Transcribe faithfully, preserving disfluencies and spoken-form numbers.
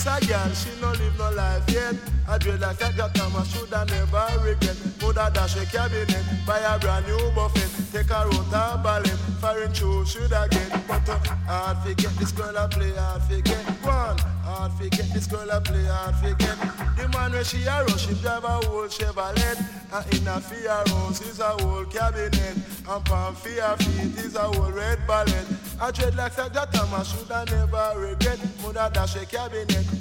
A girl, she no live no life yet. I dread like that got time, I shoulda never regret. Mother dash a cabinet, buy a brand new buffet. Take her out her ballet, foreign shoe shoulda get. But uh, hard forget this girl I play, hard forget. One, hard forget this girl I play, hard forget. The man where she a rush, she drive a whole Chevrolet. And in a fear house is a whole cabinet. And pan fear feet is a whole red ballet. I dread like that got time, I shoulda never regret. Mother dash a cabinet.